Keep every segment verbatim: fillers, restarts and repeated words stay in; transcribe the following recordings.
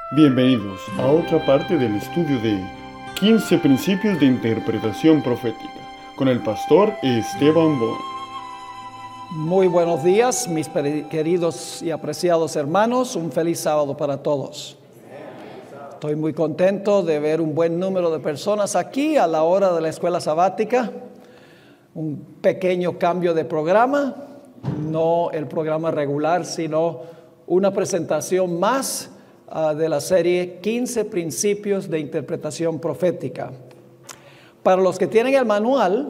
Bienvenidos a otra parte del estudio de quince Principios de Interpretación Profética con el pastor Esteban Bon. Muy buenos días, mis queridos y apreciados hermanos. Un feliz sábado para todos. Estoy muy contento de ver un buen número de personas aquí a la hora de la escuela sabática. Un pequeño cambio de programa, no el programa regular, sino una presentación más uh, de la serie quince Principios de Interpretación Profética. Para los que tienen el manual,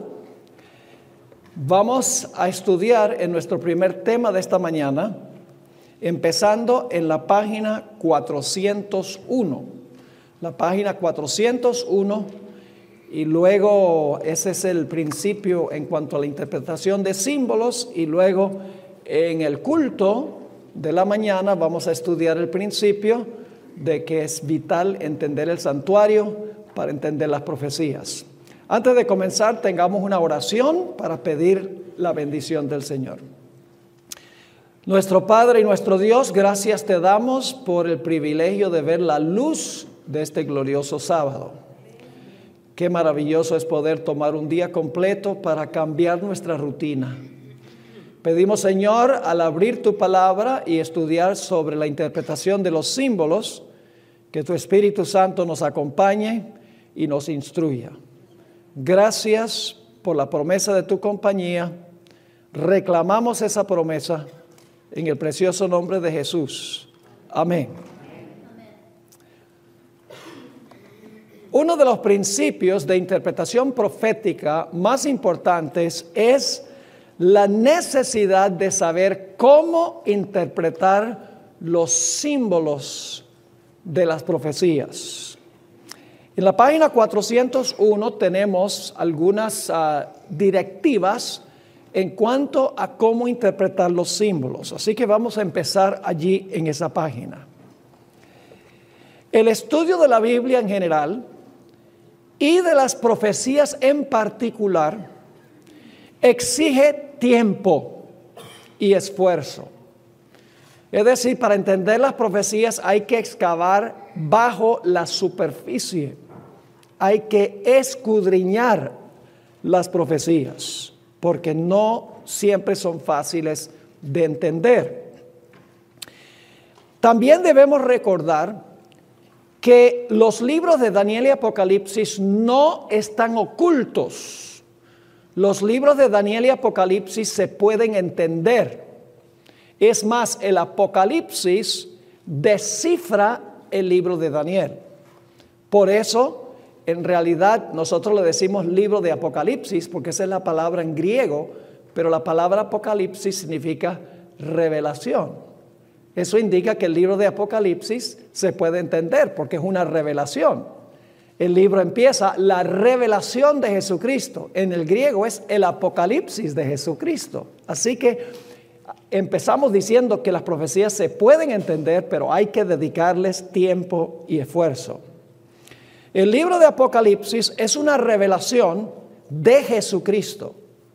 vamos a estudiar en nuestro primer tema de esta mañana, empezando en la página cuatrocientos uno. La página cuatrocientos uno, y luego ese es el principio en cuanto a la interpretación de símbolos, y luego en el culto de la mañana vamos a estudiar el principio de que es vital entender el santuario para entender las profecías. Antes de comenzar, tengamos una oración para pedir la bendición del Señor. Nuestro Padre y nuestro Dios, gracias te damos por el privilegio de ver la luz de este glorioso sábado. Qué maravilloso es poder tomar un día completo para cambiar nuestra rutina. Pedimos, Señor, al abrir tu palabra y estudiar sobre la interpretación de los símbolos, que tu Espíritu Santo nos acompañe y nos instruya. Gracias por la promesa de tu compañía. Reclamamos esa promesa en el precioso nombre de Jesús. Amén. Uno de los principios de interpretación profética más importantes es la necesidad de saber cómo interpretar los símbolos de las profecías. En la página cuatrocientos uno tenemos algunas uh, directivas en cuanto a cómo interpretar los símbolos. Así que vamos a empezar allí en esa página. El estudio de la Biblia en general y de las profecías en particular exige tiempo y esfuerzo. Es decir, para entender las profecías hay que excavar bajo la superficie. Hay que escudriñar las profecías, porque no siempre son fáciles de entender. También debemos recordar que los libros de Daniel y Apocalipsis no están ocultos. Los libros de Daniel y Apocalipsis se pueden entender. Es más, el Apocalipsis descifra el libro de Daniel. Por eso, en realidad, nosotros le decimos libro de Apocalipsis, porque esa es la palabra en griego, pero la palabra Apocalipsis significa revelación. Eso indica que el libro de Apocalipsis se puede entender, porque es una revelación. El libro empieza, la revelación de Jesucristo. En el griego es el Apocalipsis de Jesucristo. Así que empezamos diciendo que las profecías se pueden entender, pero hay que dedicarles tiempo y esfuerzo. El libro de Apocalipsis es una revelación de Jesucristo.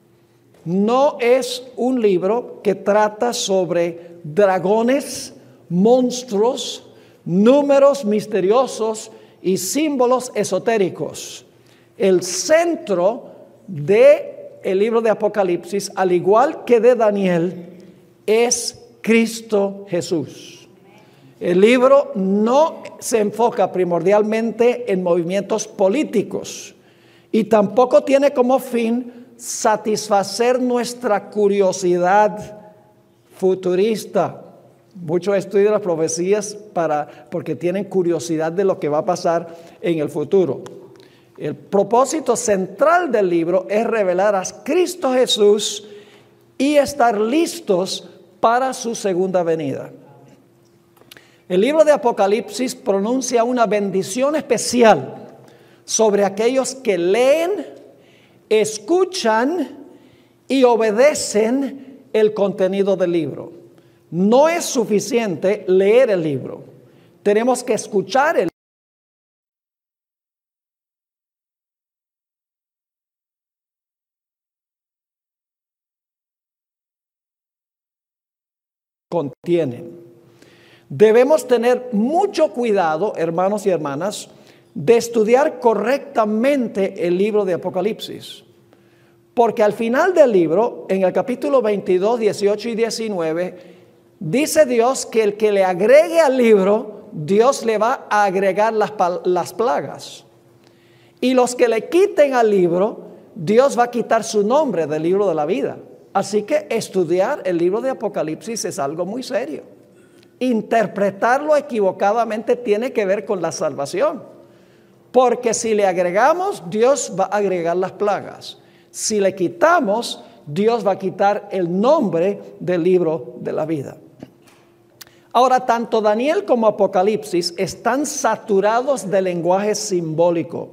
No es un libro que trata sobre dragones, monstruos, números misteriosos y símbolos esotéricos. El centro del libro de Apocalipsis, al igual que de Daniel, es Cristo Jesús. El libro no se enfoca primordialmente en movimientos políticos y tampoco tiene como fin satisfacer nuestra curiosidad futurista. Muchos estudian las profecías para, porque tienen curiosidad de lo que va a pasar en el futuro. El propósito central del libro es revelar a Cristo Jesús y estar listos para su segunda venida. El libro de Apocalipsis pronuncia una bendición especial sobre aquellos que leen, escuchan y obedecen el contenido del libro. No es suficiente leer el libro. Tenemos que escuchar el contiene. Debemos tener mucho cuidado, hermanos y hermanas, de estudiar correctamente el libro de Apocalipsis. Porque al final del libro, en el capítulo veintidós, dieciocho y diecinueve, dice Dios que el que le agregue al libro, Dios le va a agregar las, las plagas. Y los que le quiten al libro, Dios va a quitar su nombre del libro de la vida. Así que estudiar el libro de Apocalipsis es algo muy serio. Interpretarlo equivocadamente tiene que ver con la salvación. Porque si le agregamos, Dios va a agregar las plagas. Si le quitamos, Dios va a quitar el nombre del libro de la vida. Ahora, tanto Daniel como Apocalipsis están saturados de lenguaje simbólico.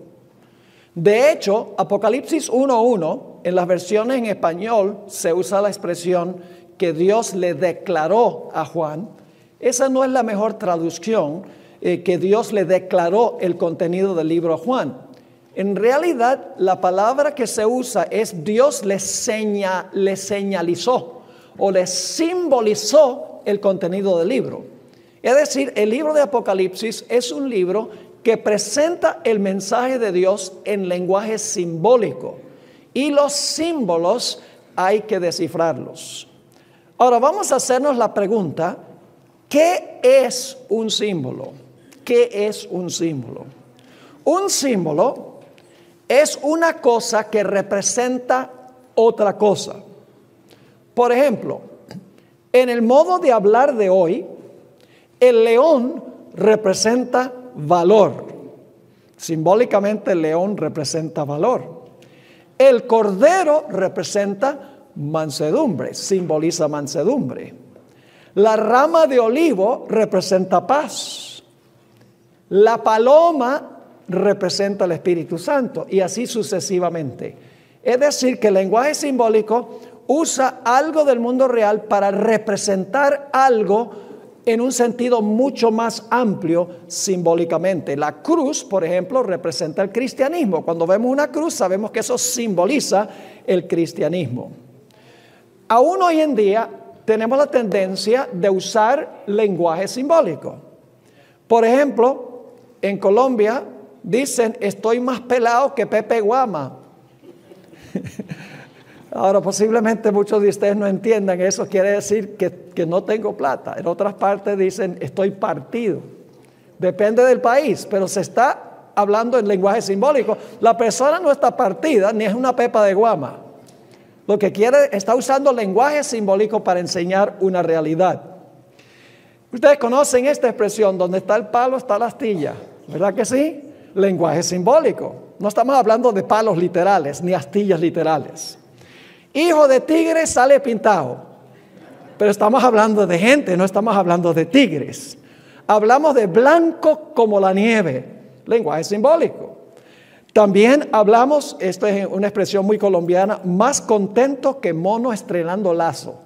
De hecho, Apocalipsis uno uno, en las versiones en español, se usa la expresión que Dios le declaró a Juan. Esa no es la mejor traducción, eh, que Dios le declaró el contenido del libro a Juan. En realidad, la palabra que se usa es Dios le, seña, le señalizó o le simbolizó el contenido del libro. Es decir, el libro de Apocalipsis es un libro que presenta el mensaje de Dios en lenguaje simbólico. Y los símbolos hay que descifrarlos. Ahora vamos a hacernos la pregunta, ¿qué es un símbolo? ¿Qué es un símbolo? Un símbolo es una cosa que representa otra cosa. Por ejemplo, en el modo de hablar de hoy, el león representa valor. Simbólicamente el león representa valor. El cordero representa mansedumbre, simboliza mansedumbre. La rama de olivo representa paz. La paloma representa el Espíritu Santo y así sucesivamente. Es decir, que el lenguaje simbólico usa algo del mundo real para representar algo en un sentido mucho más amplio simbólicamente. La cruz, por ejemplo, representa el cristianismo. Cuando vemos una cruz sabemos que eso simboliza el cristianismo. Aún hoy en día tenemos la tendencia de usar lenguaje simbólico. Por ejemplo, en Colombia dicen, estoy más pelado que Pepe Guama. Ahora, posiblemente muchos de ustedes no entiendan, eso quiere decir que, que no tengo plata. En otras partes dicen, estoy partido. Depende del país, pero se está hablando en lenguaje simbólico. La persona no está partida, ni es una pepa de guama. Lo que quiere, está usando lenguaje simbólico para enseñar una realidad. Ustedes conocen esta expresión, donde está el palo está la astilla, ¿verdad que sí? Lenguaje simbólico. No estamos hablando de palos literales, ni astillas literales. Hijo de tigre sale pintado. Pero estamos hablando de gente, no estamos hablando de tigres. Hablamos de blanco como la nieve, lenguaje simbólico. También hablamos, esto es una expresión muy colombiana, más contento que mono estrenando lazo.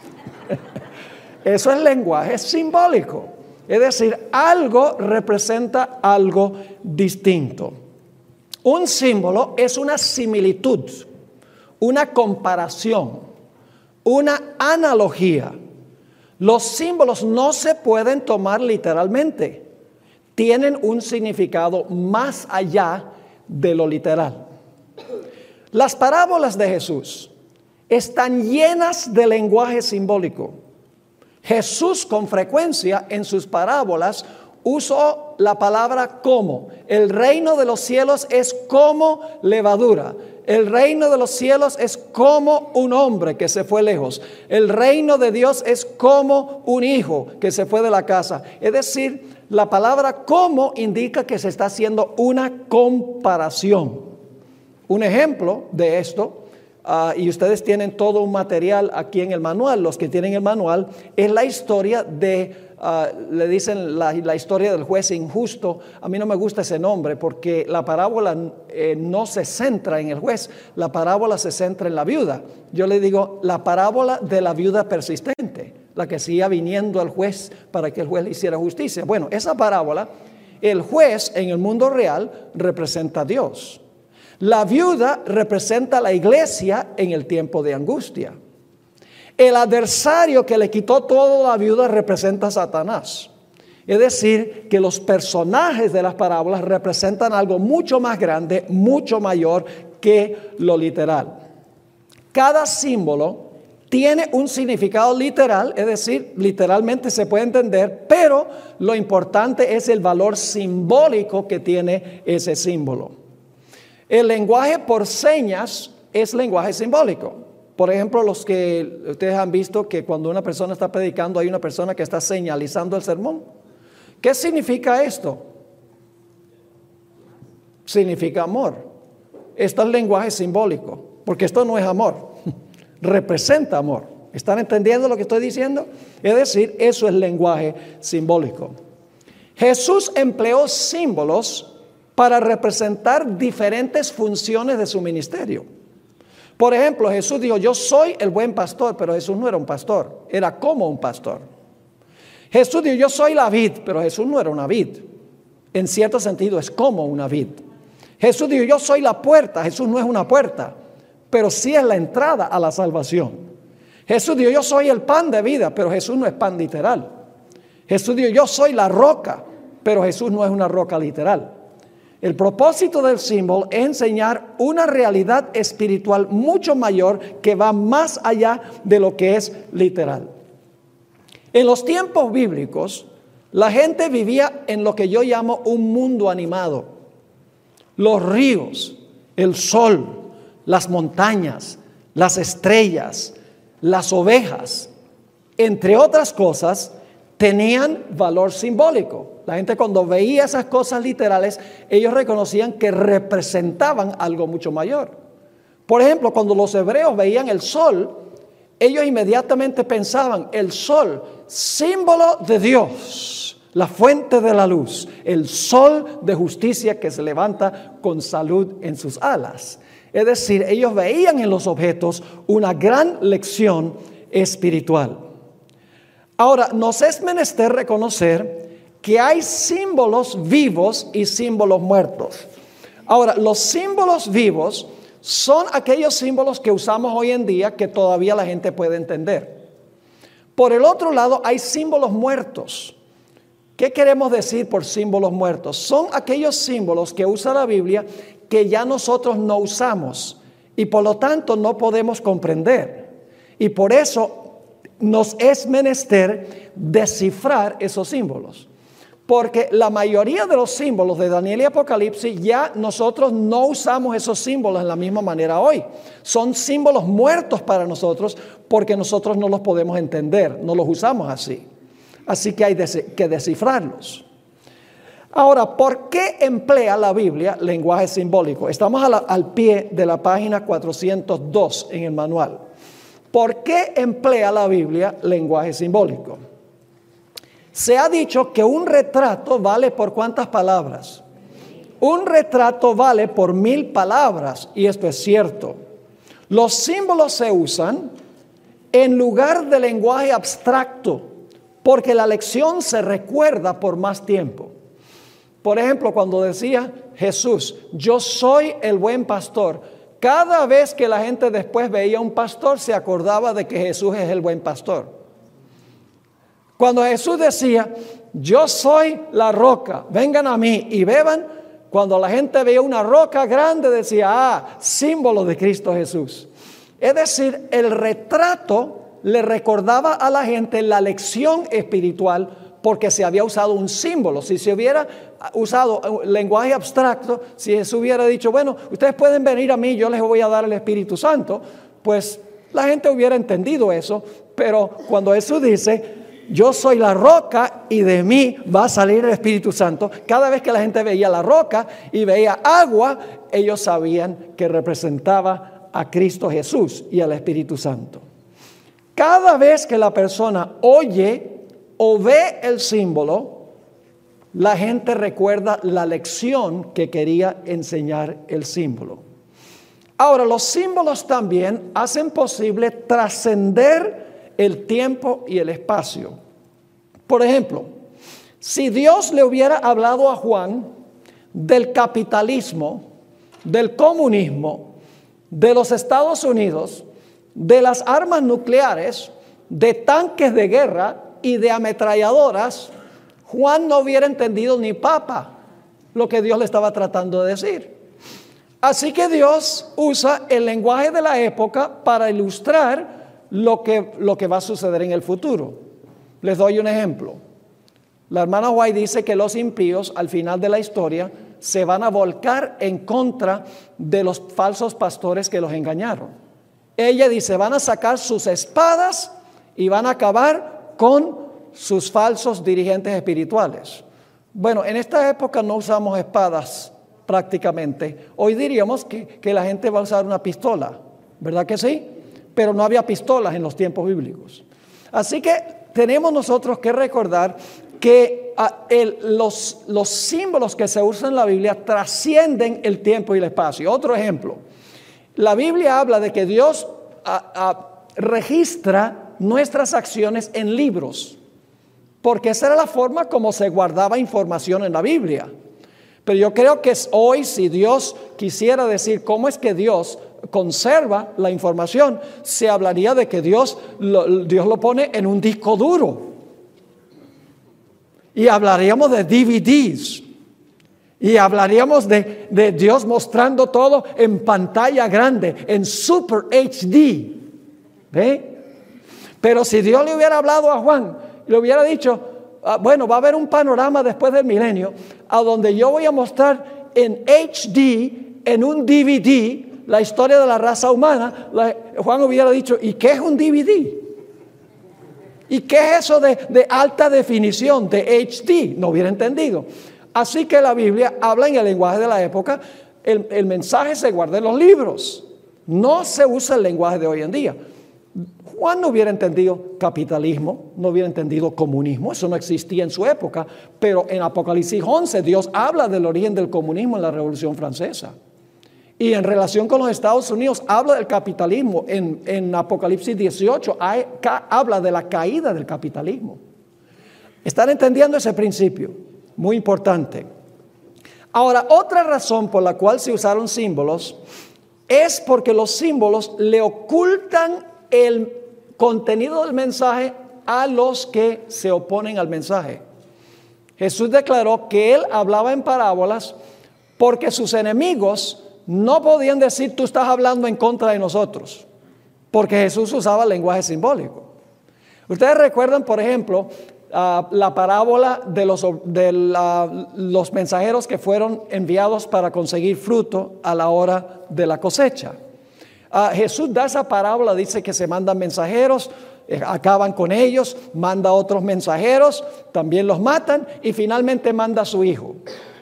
Eso es lenguaje simbólico. Es decir, algo representa algo distinto. Un símbolo es una similitud, una comparación, una analogía. Los símbolos no se pueden tomar literalmente. Tienen un significado más allá de lo literal. Las parábolas de Jesús están llenas de lenguaje simbólico. Jesús con frecuencia en sus parábolas usó la palabra como. El reino de los cielos es como levadura. El reino de los cielos es como un hombre que se fue lejos. El reino de Dios es como un hijo que se fue de la casa. Es decir, la palabra como indica que se está haciendo una comparación. Un ejemplo de esto, uh, y ustedes tienen todo un material aquí en el manual, los que tienen el manual, es la historia de... Uh, le dicen la, la historia del juez injusto. A mí no me gusta ese nombre porque la parábola eh, no se centra en el juez, la parábola se centra en la viuda. Yo le digo la parábola de la viuda persistente, la que seguía viniendo al juez para que el juez le hiciera justicia. Bueno, esa parábola, el juez en el mundo real representa a Dios. La viuda representa a la iglesia en el tiempo de angustia. El adversario que le quitó todo a la viuda representa a Satanás. Es decir, que los personajes de las parábolas representan algo mucho más grande, mucho mayor que lo literal. Cada símbolo tiene un significado literal, es decir, literalmente se puede entender, pero lo importante es el valor simbólico que tiene ese símbolo. El lenguaje por señas es lenguaje simbólico. Por ejemplo, los que ustedes han visto que cuando una persona está predicando hay una persona que está señalizando el sermón. ¿Qué significa esto? Significa amor. Esto es lenguaje simbólico, porque esto no es amor. Representa amor. ¿Están entendiendo lo que estoy diciendo? Es decir, eso es lenguaje simbólico. Jesús empleó símbolos para representar diferentes funciones de su ministerio. Por ejemplo, Jesús dijo, yo soy el buen pastor, pero Jesús no era un pastor, era como un pastor. Jesús dijo, yo soy la vid, pero Jesús no era una vid. En cierto sentido es como una vid. Jesús dijo, yo soy la puerta, Jesús no es una puerta, pero sí es la entrada a la salvación. Jesús dijo, yo soy el pan de vida, pero Jesús no es pan literal. Jesús dijo, yo soy la roca, pero Jesús no es una roca literal. El propósito del símbolo es enseñar una realidad espiritual mucho mayor que va más allá de lo que es literal. En los tiempos bíblicos, la gente vivía en lo que yo llamo un mundo animado. Los ríos, el sol, las montañas, las estrellas, las ovejas, entre otras cosas, tenían valor simbólico. La gente cuando veía esas cosas literales, ellos reconocían que representaban algo mucho mayor. Por ejemplo, cuando los hebreos veían el sol, ellos inmediatamente pensaban, el sol, símbolo de Dios, la fuente de la luz, el sol de justicia que se levanta con salud en sus alas. Es decir, ellos veían en los objetos una gran lección espiritual. Ahora, nos es menester reconocer que hay símbolos vivos y símbolos muertos. Ahora, los símbolos vivos son aquellos símbolos que usamos hoy en día que todavía la gente puede entender. Por el otro lado, hay símbolos muertos. ¿Qué queremos decir por símbolos muertos? Son aquellos símbolos que usa la Biblia que ya nosotros no usamos y por lo tanto no podemos comprender. Y por eso nos es menester descifrar esos símbolos. Porque la mayoría de los símbolos de Daniel y Apocalipsis ya nosotros no usamos esos símbolos en la misma manera hoy. Son símbolos muertos para nosotros porque nosotros no los podemos entender, no los usamos así. Así que hay que descifrarlos. Ahora, ¿por qué emplea la Biblia lenguaje simbólico? Estamos a la, al pie de la página cuatrocientos dos en el manual. ¿Por qué emplea la Biblia lenguaje simbólico? Se ha dicho que un retrato vale por ¿cuántas palabras? Un retrato vale por mil palabras, y esto es cierto. Los símbolos se usan en lugar de lenguaje abstracto, porque la lección se recuerda por más tiempo. Por ejemplo, cuando decía Jesús, yo soy el buen pastor, cada vez que la gente después veía un pastor se acordaba de que Jesús es el buen pastor. Cuando Jesús decía, yo soy la roca, vengan a mí y beban, cuando la gente veía una roca grande decía, ah, símbolo de Cristo Jesús. Es decir, el retrato le recordaba a la gente la lección espiritual porque se había usado un símbolo. Si se hubiera usado un lenguaje abstracto, si Jesús hubiera dicho, bueno, ustedes pueden venir a mí, yo les voy a dar el Espíritu Santo, pues la gente hubiera entendido eso. Pero cuando Jesús dice, yo soy la roca y de mí va a salir el Espíritu Santo, cada vez que la gente veía la roca y veía agua, ellos sabían que representaba a Cristo Jesús y al Espíritu Santo. Cada vez que la persona oye o ve el símbolo, la gente recuerda la lección que quería enseñar el símbolo. Ahora, los símbolos también hacen posible trascender el tiempo y el espacio. Por ejemplo, si Dios le hubiera hablado a Juan del capitalismo, del comunismo, de los Estados Unidos, de las armas nucleares, de tanques de guerra y de ametralladoras, Juan no hubiera entendido ni papa lo que Dios le estaba tratando de decir. Así que Dios usa el lenguaje de la época para ilustrar lo que, lo que va a suceder en el futuro. Les doy un ejemplo. La hermana White dice que los impíos al final de la historia se van a volcar en contra de los falsos pastores que los engañaron. Ella dice, van a sacar sus espadas y van a acabar con sus falsos dirigentes espirituales. Bueno, en esta época no usamos espadas prácticamente. Hoy diríamos que, que la gente va a usar una pistola, ¿verdad que sí? Pero no había pistolas en los tiempos bíblicos. Así que tenemos nosotros que recordar que a, el, los, los símbolos que se usan en la Biblia trascienden el tiempo y el espacio. Otro ejemplo, la Biblia habla de que Dios a, a, registra nuestras acciones en libros, porque esa era la forma como se guardaba información en la Biblia. Pero yo creo que hoy, si Dios quisiera decir cómo es que Dios conserva la información, se hablaría de que Dios lo, Dios lo pone en un disco duro. Y hablaríamos de D V Ds. Y hablaríamos de, de Dios mostrando todo en pantalla grande, en Super H D. ¿Ve? Pero si Dios le hubiera hablado a Juan, le hubiera dicho, ah, bueno, va a haber un panorama después del milenio, a donde yo voy a mostrar en H D, en un D V D, la historia de la raza humana. La, Juan hubiera dicho, ¿y qué es un D V D? ¿Y qué es eso de, de alta definición, de H D? No hubiera entendido. Así que la Biblia habla en el lenguaje de la época. El, el mensaje se guarda en los libros. No se usa el lenguaje de hoy en día. Juan no hubiera entendido capitalismo, no hubiera entendido comunismo. Eso no existía en su época. Pero en Apocalipsis once Dios habla del origen del comunismo en la Revolución Francesa. Y en relación con los Estados Unidos habla del capitalismo. En, en Apocalipsis dieciocho hay, ca, habla de la caída del capitalismo. ¿Están entendiendo ese principio? Muy importante. Ahora, otra razón por la cual se usaron símbolos es porque los símbolos le ocultan el contenido del mensaje a los que se oponen al mensaje. Jesús declaró que él hablaba en parábolas porque sus enemigos no podían decir, tú estás hablando en contra de nosotros, porque Jesús usaba lenguaje simbólico. Ustedes recuerdan, por ejemplo, uh, la parábola de, los, de la, los mensajeros que fueron enviados para conseguir fruto a la hora de la cosecha. Uh, Jesús da esa parábola, dice que se mandan mensajeros, eh, acaban con ellos, manda otros mensajeros, también los matan y finalmente manda a su hijo.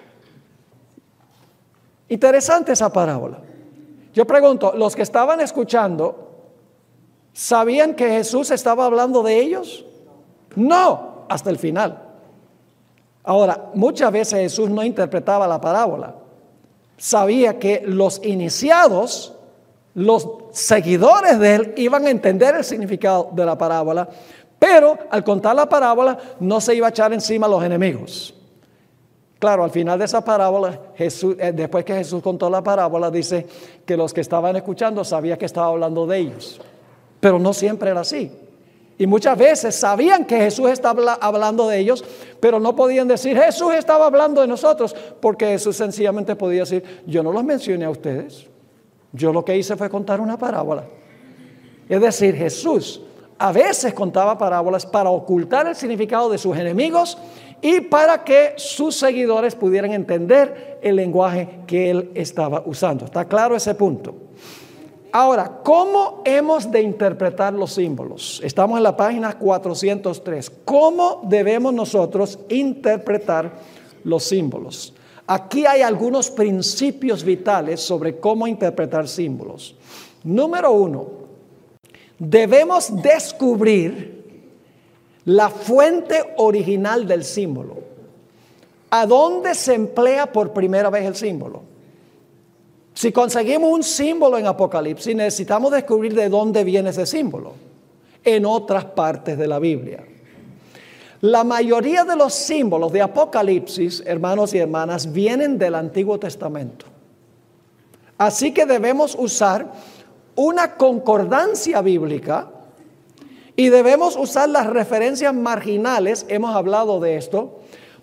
Interesante esa parábola. Yo pregunto, ¿los que estaban escuchando sabían que Jesús estaba hablando de ellos? No, hasta el final. Ahora, muchas veces Jesús no interpretaba la parábola. Sabía que los iniciados, los seguidores de él, iban a entender el significado de la parábola, pero al contar la parábola no se iba a echar encima a los enemigos. Claro, al final de esa parábola, Jesús, eh, después que Jesús contó la parábola, dice que los que estaban escuchando sabían que estaba hablando de ellos. Pero no siempre era así. Y muchas veces sabían que Jesús estaba hablando de ellos, pero no podían decir, Jesús estaba hablando de nosotros, porque Jesús sencillamente podía decir, yo no los mencioné a ustedes. Yo lo que hice fue contar una parábola. Es decir, Jesús a veces contaba parábolas para ocultar el significado de sus enemigos y para que sus seguidores pudieran entender el lenguaje que él estaba usando. ¿Está claro ese punto? Ahora, ¿cómo hemos de interpretar los símbolos? Estamos en la página cuatrocientos tres. ¿Cómo debemos nosotros interpretar los símbolos? Aquí hay algunos principios vitales sobre cómo interpretar símbolos. Número uno, debemos descubrir la fuente original del símbolo. ¿A dónde se emplea por primera vez el símbolo? Si conseguimos un símbolo en Apocalipsis, necesitamos descubrir de dónde viene ese símbolo en otras partes de la Biblia. La mayoría de los símbolos de Apocalipsis, hermanos y hermanas, vienen del Antiguo Testamento. Así que debemos usar una concordancia bíblica y debemos usar las referencias marginales, hemos hablado de esto,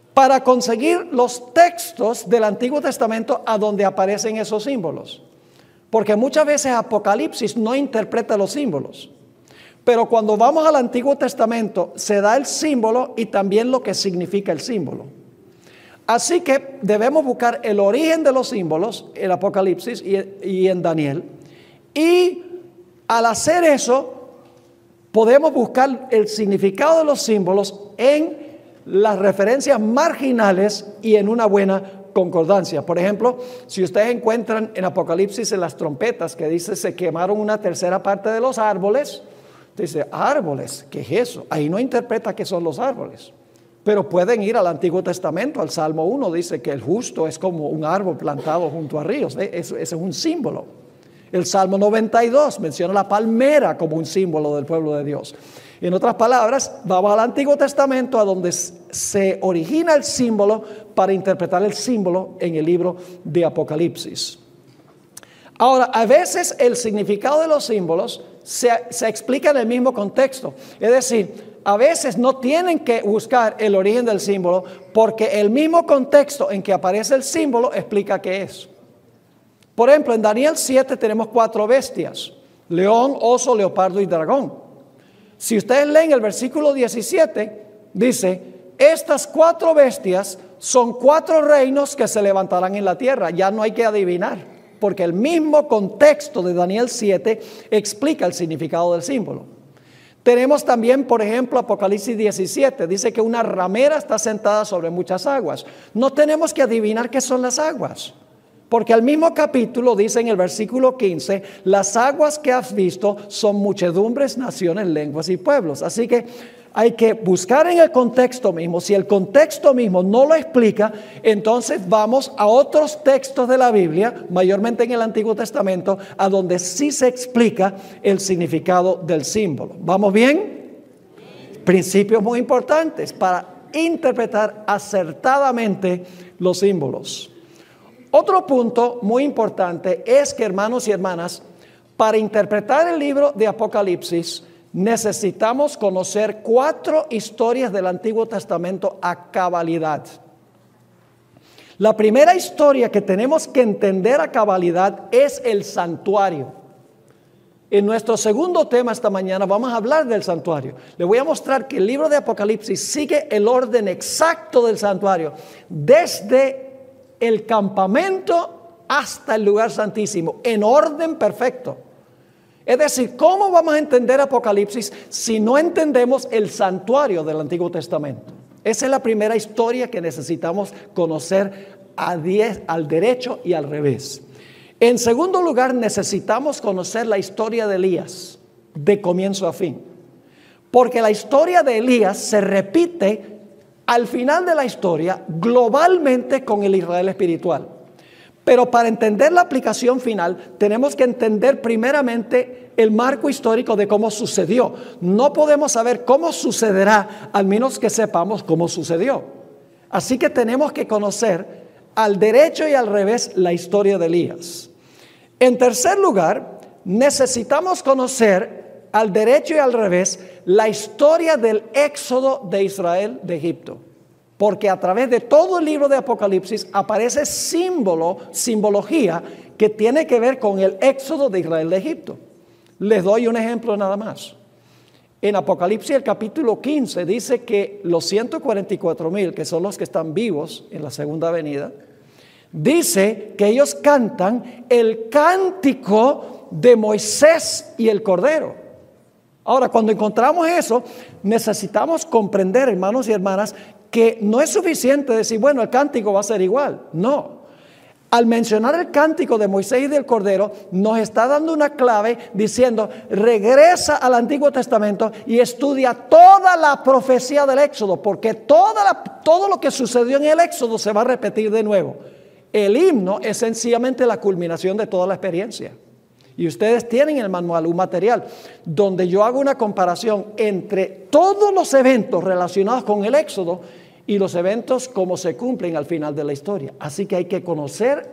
para conseguir los textos del Antiguo Testamento a donde aparecen esos símbolos. Porque muchas veces Apocalipsis no interpreta los símbolos. Pero cuando vamos al Antiguo Testamento se da el símbolo y también lo que significa el símbolo. Así que debemos buscar el origen de los símbolos en Apocalipsis y, y en Daniel. Y al hacer eso, podemos buscar el significado de los símbolos en las referencias marginales y en una buena concordancia. Por ejemplo, si ustedes encuentran en Apocalipsis en las trompetas que dice se quemaron una tercera parte de los árboles, dice árboles, ¿qué es eso? Ahí no interpreta qué son los árboles. Pero pueden ir al Antiguo Testamento, al Salmo uno, dice que el justo es como un árbol plantado junto a ríos. Eso, eso es un símbolo. El Salmo noventa y dos menciona la palmera como un símbolo del pueblo de Dios. En otras palabras, vamos al Antiguo Testamento a donde se origina el símbolo para interpretar el símbolo en el libro de Apocalipsis. Ahora, a veces el significado de los símbolos se, se explica en el mismo contexto. Es decir, a veces no tienen que buscar el origen del símbolo porque el mismo contexto en que aparece el símbolo explica qué es. Por ejemplo, en Daniel siete tenemos cuatro bestias: león, oso, leopardo y dragón. Si ustedes leen el versículo diecisiete, dice, estas cuatro bestias son cuatro reinos que se levantarán en la tierra. Ya no hay que adivinar, porque el mismo contexto de Daniel siete explica el significado del símbolo. Tenemos también, por ejemplo, Apocalipsis diecisiete, dice que una ramera está sentada sobre muchas aguas. No tenemos que adivinar qué son las aguas, porque al mismo capítulo dice en el versículo quince, las aguas que has visto son muchedumbres, naciones, lenguas y pueblos. Así que hay que buscar en el contexto mismo. Si el contexto mismo no lo explica, entonces vamos a otros textos de la Biblia, mayormente en el Antiguo Testamento, a donde sí se explica el significado del símbolo. ¿Vamos bien? Principios muy importantes para interpretar acertadamente los símbolos. Otro punto muy importante es que, hermanos y hermanas, para interpretar el libro de Apocalipsis necesitamos conocer cuatro historias del Antiguo Testamento a cabalidad. La primera historia que tenemos que entender a cabalidad es el santuario. En nuestro segundo tema esta mañana vamos a hablar del santuario. Le voy a mostrar que el libro de Apocalipsis sigue el orden exacto del santuario, desde el campamento hasta el lugar santísimo, en orden perfecto. Es decir, ¿cómo vamos a entender Apocalipsis si no entendemos el santuario del Antiguo Testamento? Esa es la primera historia que necesitamos conocer a diez, al derecho y al revés. En segundo lugar, necesitamos conocer la historia de Elías, de comienzo a fin. Porque la historia de Elías se repite al final de la historia globalmente con el Israel espiritual. Pero para entender la aplicación final tenemos que entender primeramente el marco histórico de cómo sucedió. No podemos saber cómo sucederá al menos que sepamos cómo sucedió. Así que tenemos que conocer al derecho y al revés la historia de Elías. En tercer lugar, necesitamos conocer al derecho y al revés la historia del éxodo de Israel de Egipto, porque a través de todo el libro de Apocalipsis aparece símbolo, simbología que tiene que ver con el éxodo de Israel de Egipto. Les doy un ejemplo nada más. En Apocalipsis el capítulo quince dice que los ciento cuarenta y cuatro mil, que son los que están vivos en la segunda venida, dice que ellos cantan el cántico de Moisés y el Cordero. Ahora, cuando encontramos eso, necesitamos comprender, hermanos y hermanas, que no es suficiente decir, bueno, el cántico va a ser igual. No. Al mencionar el cántico de Moisés y del Cordero, nos está dando una clave diciendo, regresa al Antiguo Testamento y estudia toda la profecía del Éxodo, porque toda la, todo lo que sucedió en el Éxodo se va a repetir de nuevo. El himno es sencillamente la culminación de toda la experiencia. Y ustedes tienen en el manual un material donde yo hago una comparación entre todos los eventos relacionados con el Éxodo y los eventos como se cumplen al final de la historia. Así que hay que conocer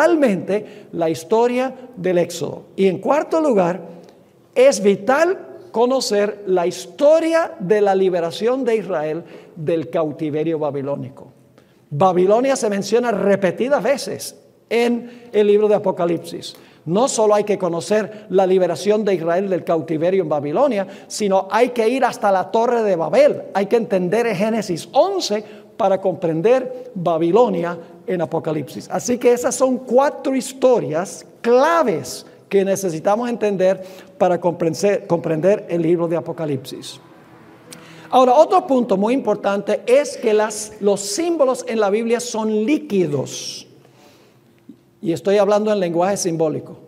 cabalmente la historia del Éxodo. Y en cuarto lugar, es vital conocer la historia de la liberación de Israel del cautiverio babilónico. Babilonia se menciona repetidas veces en el libro de Apocalipsis. No solo hay que conocer la liberación de Israel del cautiverio en Babilonia, sino hay que ir hasta la Torre de Babel. Hay que entender Génesis once para comprender Babilonia en Apocalipsis. Así que esas son cuatro historias claves que necesitamos entender para comprender, comprender el libro de Apocalipsis. Ahora, otro punto muy importante es que las, los símbolos en la Biblia son líquidos. Y estoy hablando en lenguaje simbólico.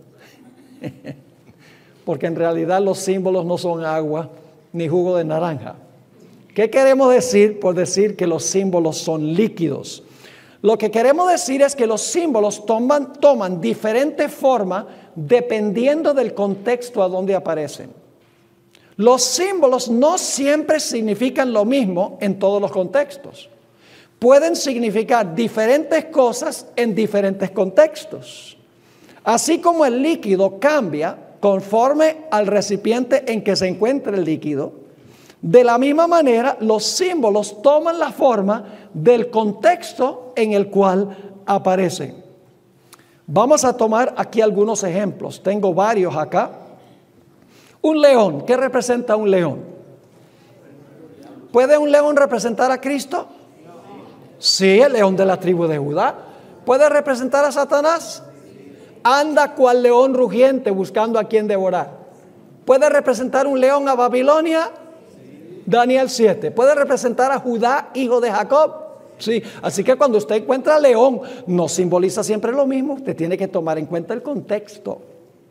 Porque en realidad los símbolos no son agua ni jugo de naranja. ¿Qué queremos decir por decir que los símbolos son líquidos? Lo que queremos decir es que los símbolos toman, toman diferente forma dependiendo del contexto a donde aparecen. Los símbolos no siempre significan lo mismo en todos los contextos. Pueden significar diferentes cosas en diferentes contextos. Así como el líquido cambia conforme al recipiente en que se encuentra el líquido, de la misma manera los símbolos toman la forma del contexto en el cual aparecen. Vamos a tomar aquí algunos ejemplos. Tengo varios acá. Un león, ¿qué representa un león? ¿Puede un león representar a Cristo? Sí, el león de la tribu de Judá. ¿Puede representar a Satanás? Anda cual león rugiente buscando a quien devorar. ¿Puede representar un león a Babilonia? Daniel siete. ¿Puede representar a Judá, hijo de Jacob? Sí. Así que cuando usted encuentra león, no simboliza siempre lo mismo. Usted tiene que tomar en cuenta el contexto.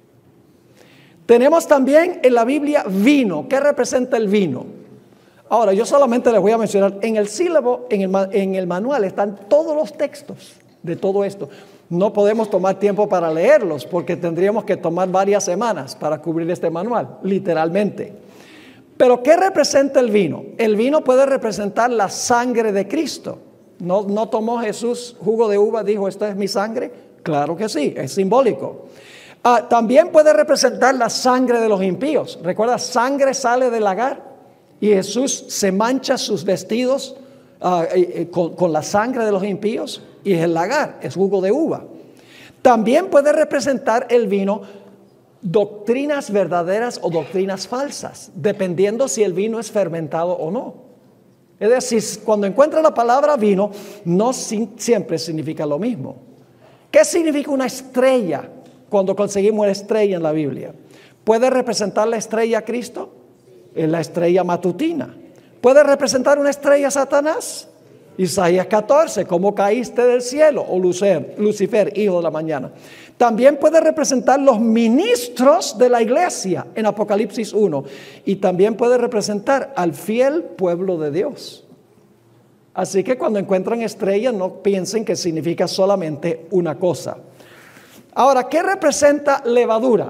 Tenemos también en la Biblia vino. ¿Qué representa el vino? Ahora, yo solamente les voy a mencionar, en el sílabo, en el, en el manual están todos los textos de todo esto. No podemos tomar tiempo para leerlos porque tendríamos que tomar varias semanas para cubrir este manual, literalmente. Pero ¿qué representa el vino? El vino puede representar la sangre de Cristo. ¿No, no tomó Jesús jugo de uva, dijo, esta es mi sangre? Claro que sí, es simbólico. Ah, también puede representar la sangre de los impíos. Recuerda, sangre sale del lagar y Jesús se mancha sus vestidos uh, eh, con, con la sangre de los impíos y es el lagar, es jugo de uva. También puede representar el vino doctrinas verdaderas o doctrinas falsas, dependiendo si el vino es fermentado o no. Es decir, cuando encuentra la palabra vino, no siempre significa lo mismo. ¿Qué significa una estrella? Cuando conseguimos una estrella en la Biblia, ¿puede representar la estrella a Cristo? Es la estrella matutina. ¿Puede representar una estrella a Satanás? Isaías catorce, ¿cómo caíste del cielo? O Lucer, Lucifer, hijo de la mañana. También puede representar los ministros de la iglesia en Apocalipsis uno. Y también puede representar al fiel pueblo de Dios. Así que cuando encuentran estrellas, no piensen que significa solamente una cosa. Ahora, ¿qué representa levadura?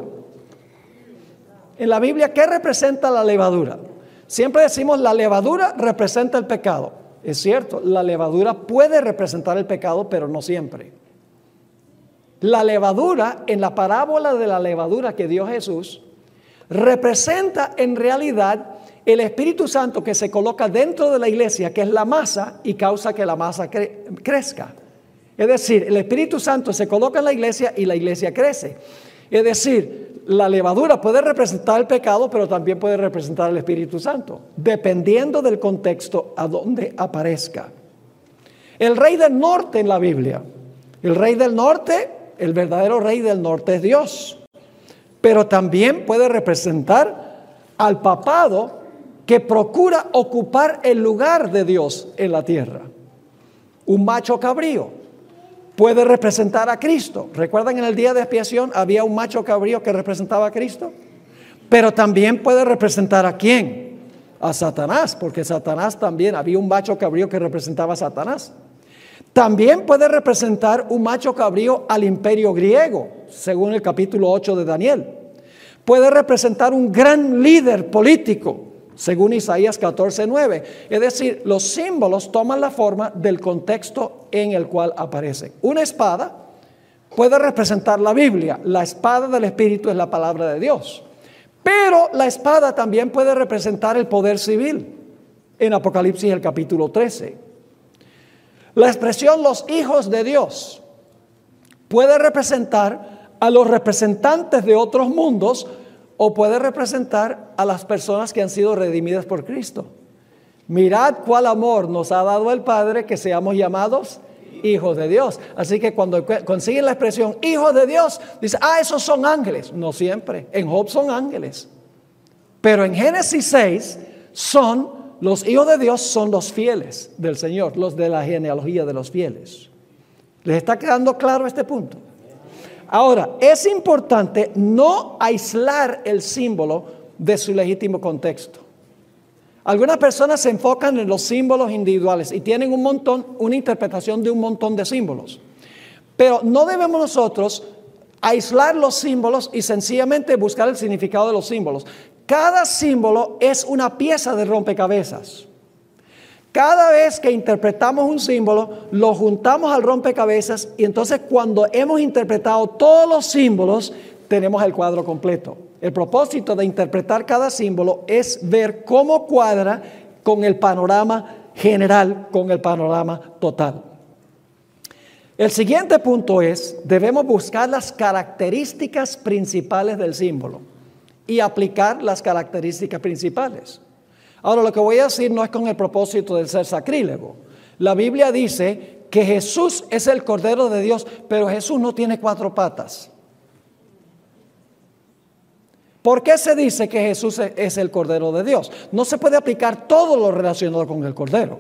En la Biblia, ¿qué representa la levadura? Siempre decimos la levadura representa el pecado. Es cierto, la levadura puede representar el pecado, pero no siempre. La levadura, en la parábola de la levadura que dio Jesús, representa en realidad el Espíritu Santo que se coloca dentro de la iglesia, que es la masa, y causa que la masa cre- crezca. Es decir, el Espíritu Santo se coloca en la iglesia y la iglesia crece. Es decir, la levadura puede representar el pecado, pero también puede representar el Espíritu Santo, dependiendo del contexto a donde aparezca. El rey del norte en la Biblia, el rey del norte, el verdadero rey del norte es Dios, pero también puede representar al papado que procura ocupar el lugar de Dios en la tierra. Un macho cabrío puede representar a Cristo. ¿Recuerdan en el día de expiación había un macho cabrío que representaba a Cristo? Pero también puede representar ¿a quién? A Satanás, porque Satanás también, había un macho cabrío que representaba a Satanás. También puede representar un macho cabrío al imperio griego, según el capítulo ocho de Daniel. Puede representar un gran líder político, según Isaías catorce nueve. Es decir, los símbolos toman la forma del contexto en el cual aparecen. Una espada puede representar la Biblia. La espada del Espíritu es la palabra de Dios. Pero la espada también puede representar el poder civil en Apocalipsis el capítulo trece. La expresión los hijos de Dios puede representar a los representantes de otros mundos o puede representar a las personas que han sido redimidas por Cristo. Mirad cuál amor nos ha dado el Padre que seamos llamados hijos de Dios. Así que cuando consiguen la expresión hijos de Dios, dice, ah, esos son ángeles. No siempre, en Job son ángeles. Pero en Génesis seis son los hijos de Dios, son los fieles del Señor, los de la genealogía de los fieles. ¿Les está quedando claro este punto? Ahora, es importante no aislar el símbolo de su legítimo contexto. Algunas personas se enfocan en los símbolos individuales y tienen un montón, una interpretación de un montón de símbolos. Pero no debemos nosotros aislar los símbolos y sencillamente buscar el significado de los símbolos. Cada símbolo es una pieza de rompecabezas. Cada vez que interpretamos un símbolo, lo juntamos al rompecabezas y entonces cuando hemos interpretado todos los símbolos, tenemos el cuadro completo. El propósito de interpretar cada símbolo es ver cómo cuadra con el panorama general, con el panorama total. El siguiente punto es, debemos buscar las características principales del símbolo y aplicar las características principales. Ahora, lo que voy a decir no es con el propósito de ser sacrílego. La Biblia dice que Jesús es el Cordero de Dios, pero Jesús no tiene cuatro patas. ¿Por qué se dice que Jesús es el Cordero de Dios? No se puede aplicar todo lo relacionado con el Cordero.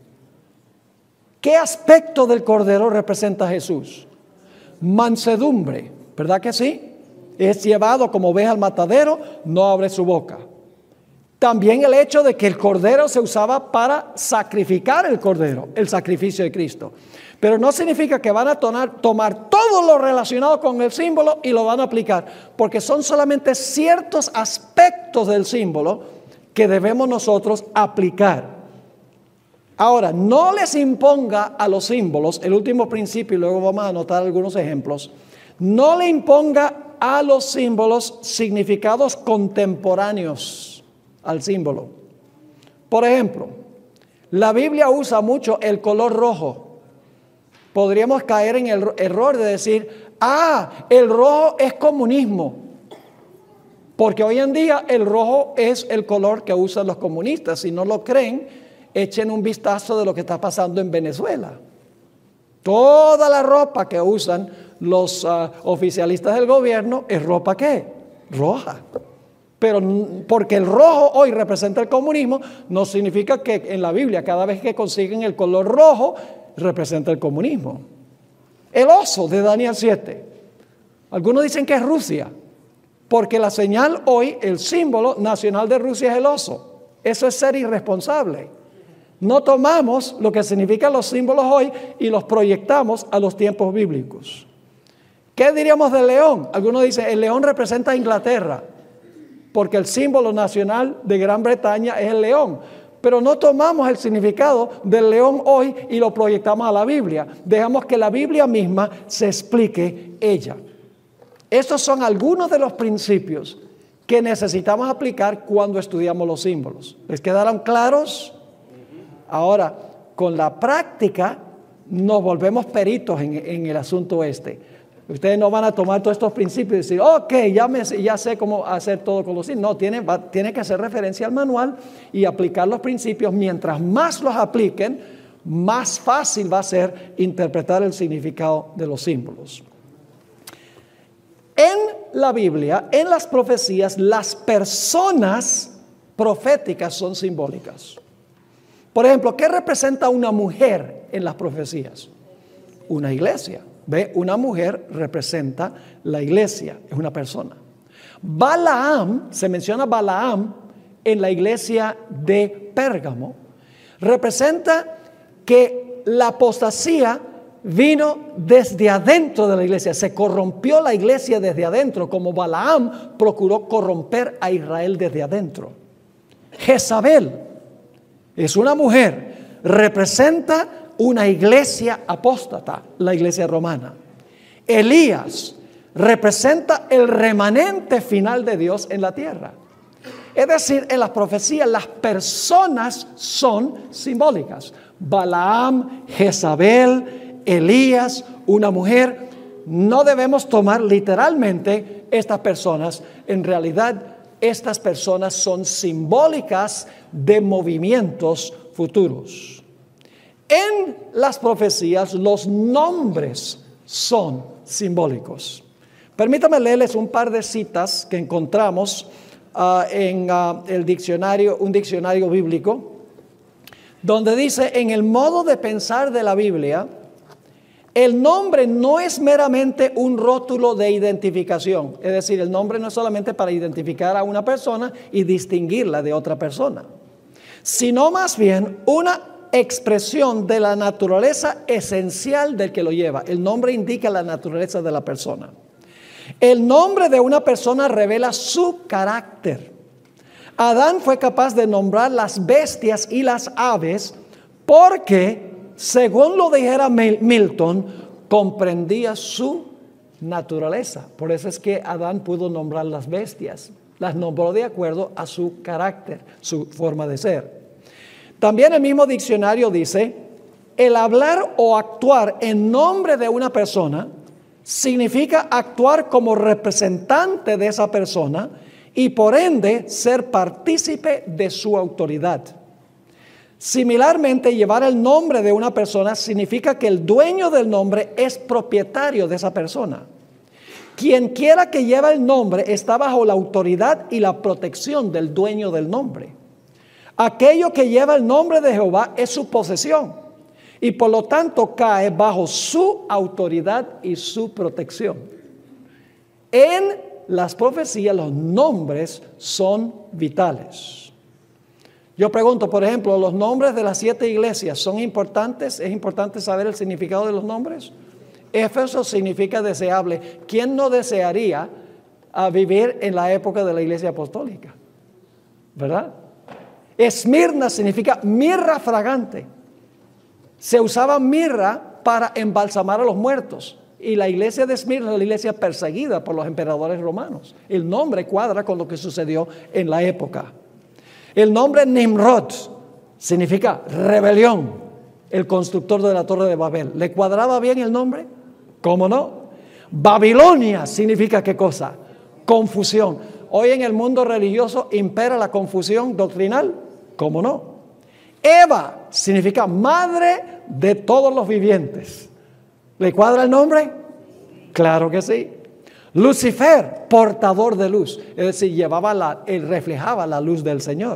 ¿Qué aspecto del Cordero representa Jesús? Mansedumbre, ¿verdad que sí? Es llevado como oveja al matadero, no abre su boca. También el hecho de que el Cordero se usaba para sacrificar el Cordero, el sacrificio de Cristo. Pero no significa que van a tomar, tomar todo lo relacionado con el símbolo y lo van a aplicar, porque son solamente ciertos aspectos del símbolo que debemos nosotros aplicar. Ahora, no les imponga a los símbolos, el último principio, y luego vamos a anotar algunos ejemplos, no le imponga a los símbolos significados contemporáneos al símbolo. Por ejemplo, la Biblia usa mucho el color rojo. Podríamos caer en el error de decir, ah, el rojo es comunismo. Porque hoy en día el rojo es el color que usan los comunistas. Si no lo creen, echen un vistazo de lo que está pasando en Venezuela. Toda la ropa que usan los uh, oficialistas del gobierno es ropa ¿qué? Roja. Pero porque el rojo hoy representa el comunismo, no significa que en la Biblia cada vez que consiguen el color rojo representa el comunismo. El oso de Daniel siete. Algunos dicen que es Rusia, porque la señal hoy, el símbolo nacional de Rusia es el oso. Eso es ser irresponsable. No tomamos lo que significan los símbolos hoy y los proyectamos a los tiempos bíblicos. ¿Qué diríamos del león? Algunos dicen, el león representa a Inglaterra, porque el símbolo nacional de Gran Bretaña es el león. Pero no tomamos el significado del león hoy y lo proyectamos a la Biblia. Dejamos que la Biblia misma se explique ella. Estos son algunos de los principios que necesitamos aplicar cuando estudiamos los símbolos. ¿Les quedaron claros? Ahora, con la práctica nos volvemos peritos en, en el asunto este. Ustedes no van a tomar todos estos principios y decir, ok, ya, me, ya sé cómo hacer todo con los símbolos. No, tiene, va, tiene que hacer referencia al manual y aplicar los principios. Mientras más los apliquen, más fácil va a ser interpretar el significado de los símbolos. En la Biblia, en las profecías, las personas proféticas son simbólicas. Por ejemplo, ¿qué representa una mujer en las profecías? Una iglesia. ¿Ve? Una mujer representa la iglesia, es una persona. Balaam, se menciona Balaam en la iglesia de Pérgamo, representa que la apostasía vino desde adentro de la iglesia, se corrompió la iglesia desde adentro, como Balaam procuró corromper a Israel desde adentro. Jezabel es una mujer, representa una iglesia apóstata, la iglesia romana. Elías representa el remanente final de Dios en la tierra. Es decir, en las profecías las personas son simbólicas. Balaam, Jezabel, Elías, una mujer. No debemos tomar literalmente estas personas. En realidad, estas personas son simbólicas de movimientos futuros. En las profecías, los nombres son simbólicos. Permítame leerles un par de citas que encontramos uh, en uh, el diccionario, un diccionario bíblico, donde dice: en el modo de pensar de la Biblia, el nombre no es meramente un rótulo de identificación. Es decir, el nombre no es solamente para identificar a una persona y distinguirla de otra persona, sino más bien una expresión de la naturaleza esencial del que lo lleva. El nombre indica la naturaleza de la persona. El nombre de una persona revela su carácter. Adán fue capaz de nombrar las bestias y las aves porque, según lo dijera Milton, comprendía su naturaleza. Por eso es que Adán pudo nombrar las bestias. Las nombró de acuerdo a su carácter, su forma de ser. También el mismo diccionario dice: el hablar o actuar en nombre de una persona significa actuar como representante de esa persona y por ende ser partícipe de su autoridad. Similarmente, llevar el nombre de una persona significa que el dueño del nombre es propietario de esa persona. Quien quiera que lleve el nombre está bajo la autoridad y la protección del dueño del nombre. Aquello que lleva el nombre de Jehová es su posesión y por lo tanto cae bajo su autoridad y su protección. En las profecías los nombres son vitales. Yo pregunto, por ejemplo, ¿los nombres de las siete iglesias son importantes? ¿Es importante saber el significado de los nombres? Éfeso significa deseable. ¿Quién no desearía a vivir en la época de la iglesia apostólica? ¿Verdad? Esmirna significa mirra fragante. Se usaba mirra para embalsamar a los muertos. Y la iglesia de Esmirna es la iglesia perseguida por los emperadores romanos. El nombre cuadra con lo que sucedió en la época. El nombre Nimrod significa rebelión, el constructor de la torre de Babel. ¿Le cuadraba bien el nombre? ¿Cómo no? Babilonia significa ¿qué cosa? Confusión. Hoy en el mundo religioso impera la confusión doctrinal. ¿Cómo no? Eva significa madre de todos los vivientes. ¿Le cuadra el nombre? Claro que sí. Lucifer, portador de luz, es decir, llevaba la, él reflejaba la luz del Señor.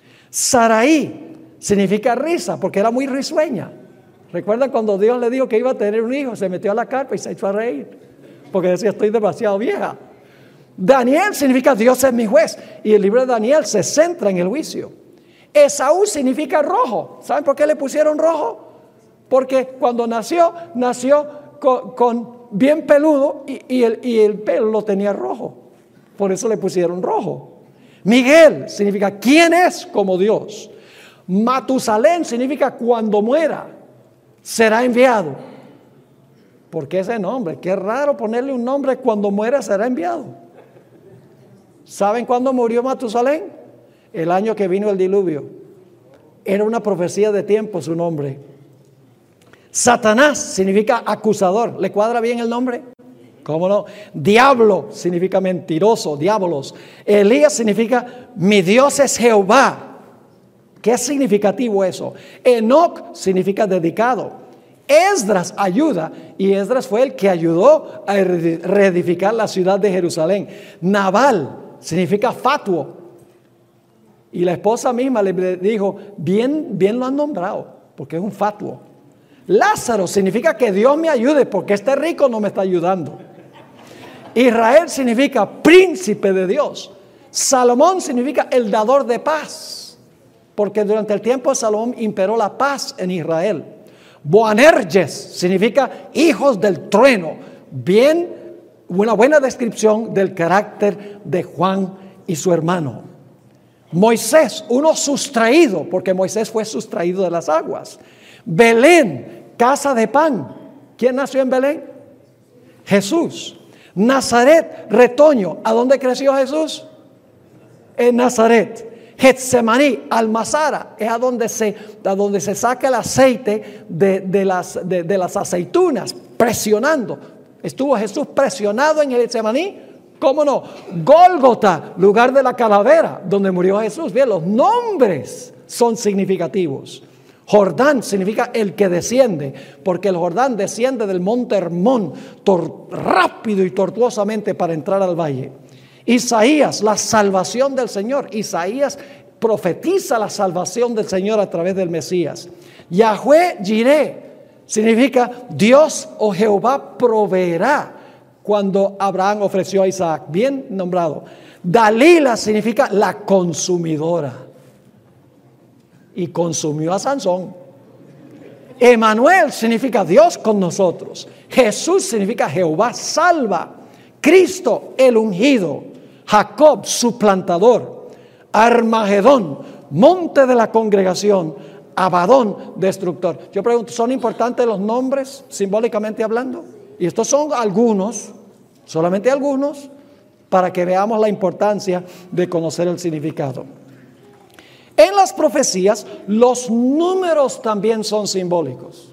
Saraí significa risa, porque era muy risueña. ¿Recuerdan cuando Dios le dijo que iba a tener un hijo? Se metió a la carpa y se echó a reír, porque decía: estoy demasiado vieja. Daniel significa Dios es mi juez, y el libro de Daniel se centra en el juicio. Esaú significa rojo. ¿Saben por qué le pusieron rojo? Porque cuando nació, nació con, con bien peludo y, y, el, y el pelo lo tenía rojo. Por eso le pusieron rojo. Miguel significa ¿quién es como Dios? Matusalén significa cuando muera será enviado. ¿Por qué ese nombre? Qué raro ponerle un nombre: cuando muera será enviado. ¿Saben cuándo murió Matusalén? El año que vino el diluvio. Era una profecía de tiempo su nombre. Satanás significa acusador. ¿Le cuadra bien el nombre? ¿Cómo no? Diablo significa mentiroso, diabolos. Elías significa mi Dios es Jehová. ¿Qué significativo eso? Enoc significa dedicado. Esdras ayuda, y Esdras fue el que ayudó a reedificar la ciudad de Jerusalén. Nabal significa fatuo. Y la esposa misma le dijo: bien, bien lo han nombrado, porque es un fatuo. Lázaro significa que Dios me ayude, porque este rico no me está ayudando. Israel significa príncipe de Dios. Salomón significa el dador de paz, porque durante el tiempo de Salomón imperó la paz en Israel. Boanerges significa hijos del trueno. Bien, una buena descripción del carácter de Juan y su hermano. Moisés, uno sustraído, porque Moisés fue sustraído de las aguas. Belén, casa de pan. ¿Quién nació en Belén? Jesús. Nazaret, retoño. ¿A dónde creció Jesús? En Nazaret. Getsemaní, almazara, es a donde se, a donde se saca el aceite de, de, las, de, de las aceitunas, presionando. Estuvo Jesús presionado en Getsemaní. ¿Cómo no? Gólgota, lugar de la calavera, donde murió Jesús. Bien, los nombres son significativos. Jordán significa el que desciende, porque el Jordán desciende del monte Hermón tor- rápido y tortuosamente para entrar al valle. Isaías, la salvación del Señor. Isaías profetiza la salvación del Señor a través del Mesías. Yahweh Jireh significa Dios o Jehová proveerá, cuando Abraham ofreció a Isaac. Bien nombrado. Dalila significa la consumidora. Y consumió a Sansón. Emanuel significa Dios con nosotros. Jesús significa Jehová salva. Cristo el ungido. Jacob suplantador. Armagedón, monte de la congregación. Abadón, destructor. Yo pregunto, ¿son importantes los nombres simbólicamente hablando? Y estos son algunos, solamente algunos, para que veamos la importancia de conocer el significado. En las profecías, los números también son simbólicos.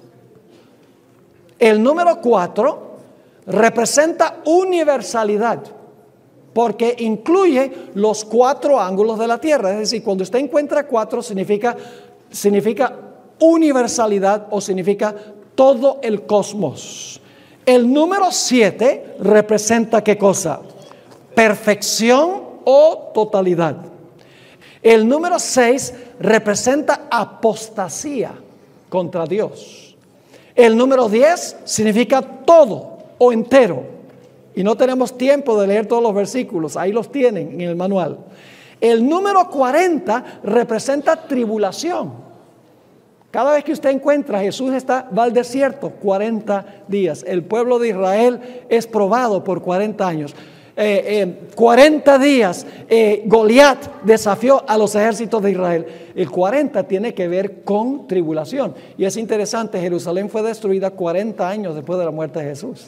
El número cuatro representa universalidad, porque incluye los cuatro ángulos de la tierra. Es decir, cuando usted encuentra cuatro, significa, significa universalidad o significa todo el cosmos. El número siete representa ¿qué cosa? Perfección o totalidad. El número seis representa apostasía contra Dios. El número diez significa todo o entero. Y no tenemos tiempo de leer todos los versículos, ahí los tienen en el manual. El número cuarenta representa tribulación. Cada vez que usted encuentra, Jesús está, va al desierto cuarenta días. El pueblo de Israel es probado por cuarenta años. Eh, eh, cuarenta días eh, Goliat desafió a los ejércitos de Israel. El cuarenta tiene que ver con tribulación. Y es interesante, Jerusalén fue destruida cuarenta años después de la muerte de Jesús.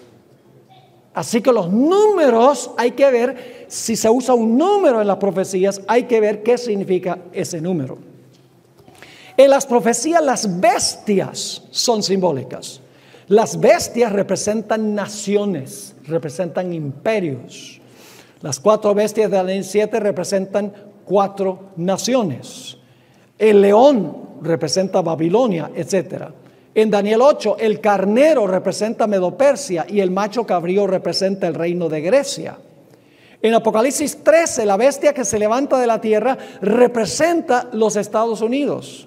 Así que los números, hay que ver, si se usa un número en las profecías, hay que ver qué significa ese número. En las profecías las bestias son simbólicas. Las bestias representan naciones, representan imperios. Las cuatro bestias de Daniel siete representan cuatro naciones. El león representa Babilonia, etcétera. En Daniel ocho, el carnero representa Medo-Persia y el macho cabrío representa el reino de Grecia. En Apocalipsis trece, la bestia que se levanta de la tierra representa los Estados Unidos.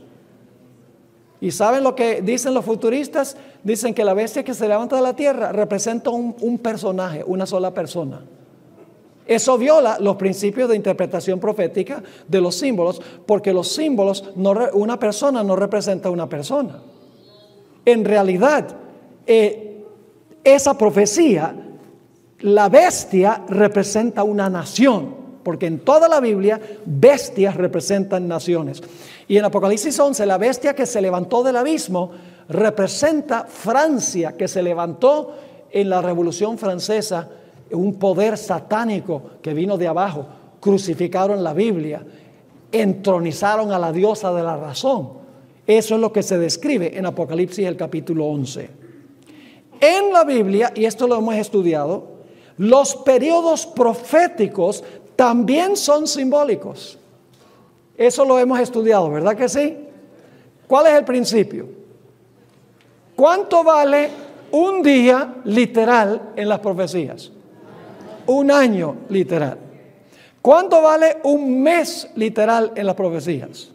¿Y saben lo que dicen los futuristas? Dicen que la bestia que se levanta de la tierra representa un, un personaje, una sola persona. Eso viola los principios de interpretación profética de los símbolos, porque los símbolos, no, una persona no representa una persona. En realidad, eh, esa profecía, la bestia representa una nación, porque en toda la Biblia bestias representan naciones. Y en Apocalipsis once, la bestia que se levantó del abismo representa Francia, que se levantó en la Revolución Francesa, un poder satánico que vino de abajo. Crucificaron la Biblia, entronizaron a la diosa de la razón. Eso es lo que se describe en Apocalipsis el capítulo once. En la Biblia, y esto lo hemos estudiado, los periodos proféticos también son simbólicos. Eso lo hemos estudiado, ¿verdad que sí? ¿Cuál es el principio? ¿Cuánto vale un día literal en las profecías? Un año literal. ¿Cuánto vale un mes literal en las profecías?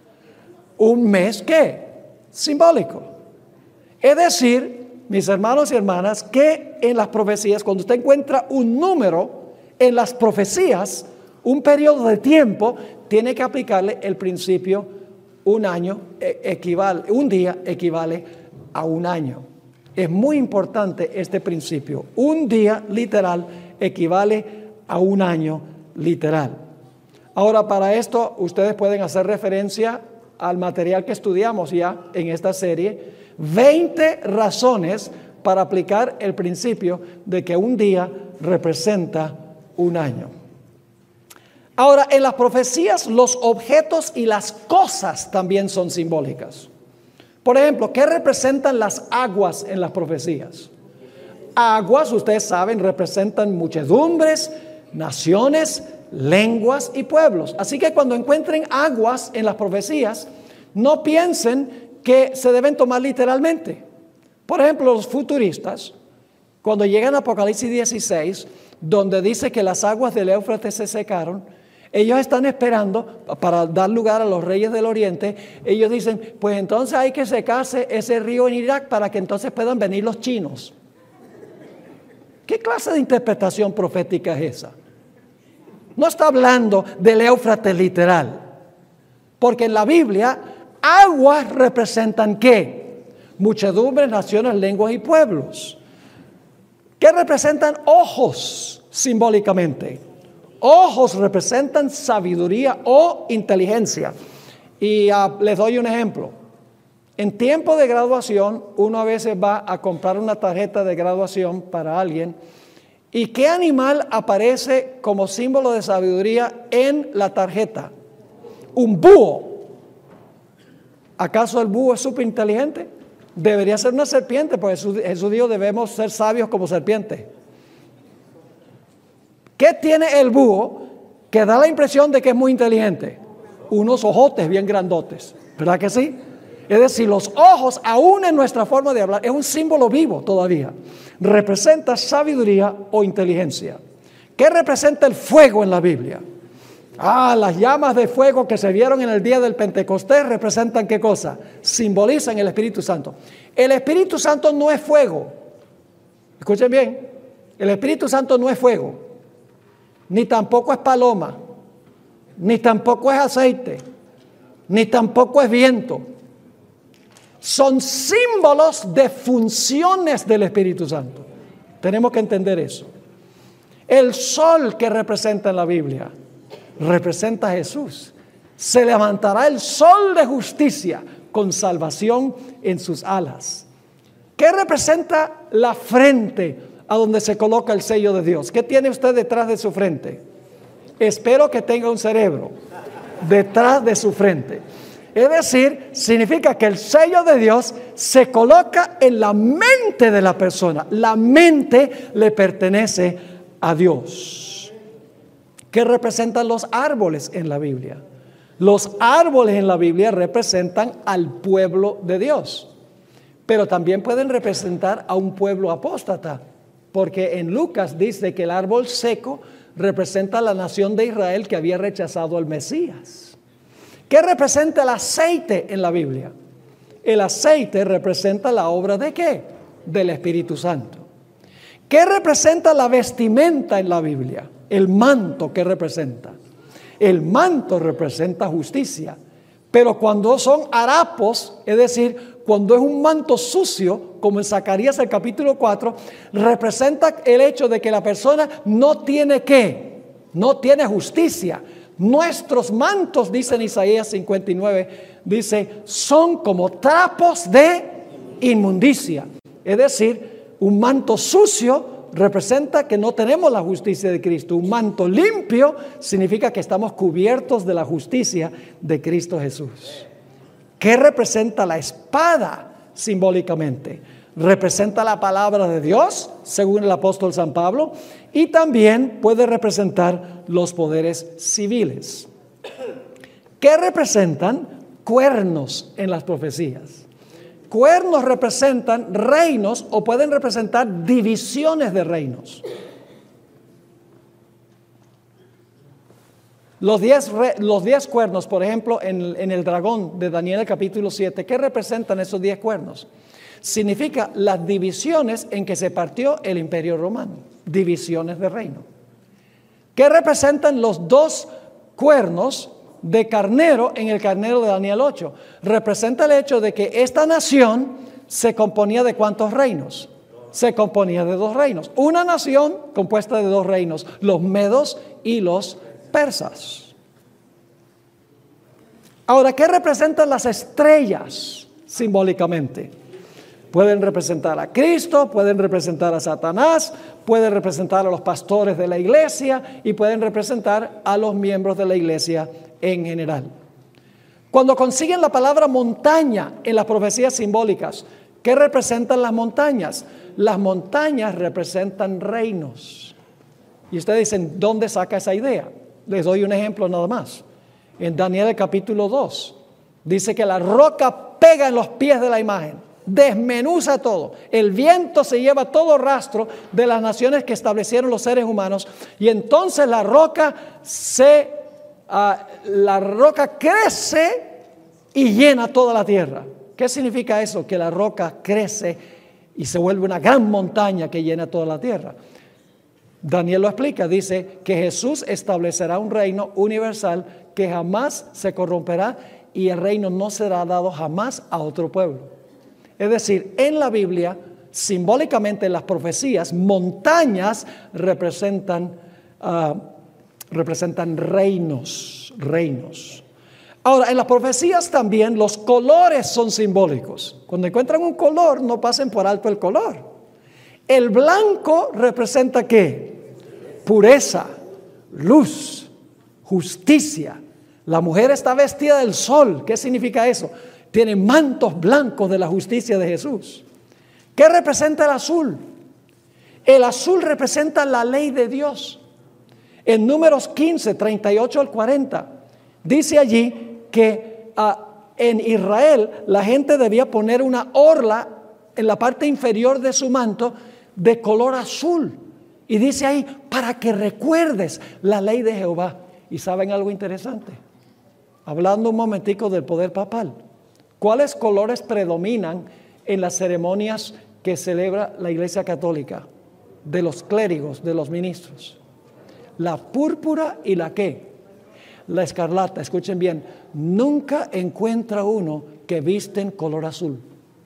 Un mes, ¿qué? Simbólico. Es decir, mis hermanos y hermanas, que en las profecías, cuando usted encuentra un número en las profecías, un periodo de tiempo, tiene que aplicarle el principio. Un año equivale, un día equivale a un año. Es muy importante este principio. Un día literal equivale a un año literal. Ahora, para esto, ustedes pueden hacer referencia al material que estudiamos ya en esta serie, veinte razones para aplicar el principio de que un día representa un año. Ahora, en las profecías, los objetos y las cosas también son simbólicas. Por ejemplo, ¿qué representan las aguas en las profecías? Aguas, ustedes saben, representan muchedumbres, naciones, lenguas y pueblos. Así que cuando encuentren aguas en las profecías, no piensen que se deben tomar literalmente. Por ejemplo, los futuristas, cuando llegan a Apocalipsis dieciséis, donde dice que las aguas del Éufrates se secaron, ellos están esperando para dar lugar a los reyes del oriente. Ellos dicen, pues entonces hay que secarse ese río en Irak para que entonces puedan venir los chinos. ¿Qué clase de interpretación profética es esa? No está hablando del Éufrates literal, porque en la Biblia aguas representan ¿qué? Muchedumbres, naciones, lenguas y pueblos. ¿Qué representan ojos simbólicamente? Ojos representan sabiduría o inteligencia. Y uh, les doy un ejemplo. En tiempo de graduación, uno a veces va a comprar una tarjeta de graduación para alguien. ¿Y qué animal aparece como símbolo de sabiduría en la tarjeta? Un búho. ¿Acaso el búho es súper inteligente? Debería ser una serpiente, porque Jesús, Jesús dijo debemos ser sabios como serpientes. ¿Qué tiene el búho que da la impresión de que es muy inteligente? Unos ojotes bien grandotes, ¿verdad que sí? Es decir, los ojos, aún en nuestra forma de hablar, es un símbolo vivo todavía. Representa sabiduría o inteligencia. ¿Qué representa el fuego en la Biblia? Ah, las llamas de fuego que se vieron en el día del Pentecostés representan ¿qué cosa? Simbolizan el Espíritu Santo. El Espíritu Santo no es fuego. Escuchen bien, el Espíritu Santo no es fuego. Ni tampoco es paloma, ni tampoco es aceite, ni tampoco es viento. Son símbolos de funciones del Espíritu Santo. Tenemos que entender eso. El sol que representa en la Biblia representa a Jesús. Se levantará el sol de justicia con salvación en sus alas. ¿Qué representa la frente a donde se coloca el sello de Dios? ¿Qué tiene usted detrás de su frente? Espero que tenga un cerebro detrás de su frente. Es decir, significa que el sello de Dios se coloca en la mente de la persona. La mente le pertenece a Dios. ¿Qué representan los árboles en la Biblia? Los árboles en la Biblia representan al pueblo de Dios, pero también pueden representar a un pueblo apóstata. Porque en Lucas dice que el árbol seco representa a la nación de Israel que había rechazado al Mesías. ¿Qué representa el aceite en la Biblia? El aceite representa la obra ¿de qué? Del Espíritu Santo. ¿Qué representa la vestimenta en la Biblia? El manto, ¿qué representa? El manto representa justicia. Pero cuando son harapos, es decir, cuando es un manto sucio, como en Zacarías el capítulo cuatro, representa el hecho de que la persona no tiene ¿qué? No tiene justicia. Nuestros mantos, dice en Isaías cincuenta y nueve, dice, son como trapos de inmundicia. Es decir, un manto sucio representa que no tenemos la justicia de Cristo. Un manto limpio significa que estamos cubiertos de la justicia de Cristo Jesús. ¿Qué representa la espada simbólicamente? Representa la palabra de Dios, según el apóstol San Pablo, y también puede representar los poderes civiles. ¿Qué representan? Cuernos en las profecías. Cuernos representan reinos o pueden representar divisiones de reinos. Los diez, los diez cuernos, por ejemplo, en, en el dragón de Daniel capítulo siete, ¿qué representan esos diez cuernos? Significa las divisiones en que se partió el imperio romano, divisiones de reino. ¿Qué representan los dos cuernos de carnero en el carnero de Daniel ocho? Representa el hecho de que esta nación se componía de ¿cuántos reinos? Se componía de dos reinos. Una nación compuesta de dos reinos, los medos y los persas. Ahora, ¿qué representan las estrellas simbólicamente? Pueden representar a Cristo, pueden representar a Satanás, pueden representar a los pastores de la iglesia y pueden representar a los miembros de la iglesia en general. Cuando consiguen la palabra montaña en las profecías simbólicas, ¿qué representan las montañas? Las montañas representan reinos. Y ustedes dicen, ¿dónde saca esa idea? Les doy un ejemplo nada más. En Daniel capítulo dos, dice que la roca pega en los pies de la imagen. Desmenuza todo. El viento se lleva todo rastro de las naciones que establecieron los seres humanos y entonces la roca se uh, la roca crece y llena toda la tierra. ¿Qué significa eso? Que la roca crece y se vuelve una gran montaña que llena toda la tierra. Daniel lo explica, dice que Jesús establecerá un reino universal que jamás se corromperá y el reino no será dado jamás a otro pueblo. Es decir, en la Biblia, simbólicamente en las profecías, montañas representan, uh, representan reinos, reinos. Ahora, en las profecías también los colores son simbólicos. Cuando encuentran un color, no pasen por alto el color. El blanco representa ¿qué? Pureza, luz, justicia. La mujer está vestida del sol. ¿Qué significa eso? Tiene mantos blancos de la justicia de Jesús. ¿Qué representa el azul? El azul representa la ley de Dios. En Números quince, treinta y ocho al cuarenta, dice allí que uh, en Israel la gente debía poner una orla en la parte inferior de su manto de color azul. Y dice ahí, para que recuerdes la ley de Jehová. ¿Y saben algo interesante? Hablando un momentico del poder papal. ¿Cuáles colores predominan en las ceremonias que celebra la Iglesia Católica? De los clérigos, de los ministros. La púrpura y la ¿qué? La escarlata. Escuchen bien, nunca encuentra uno que visten color azul.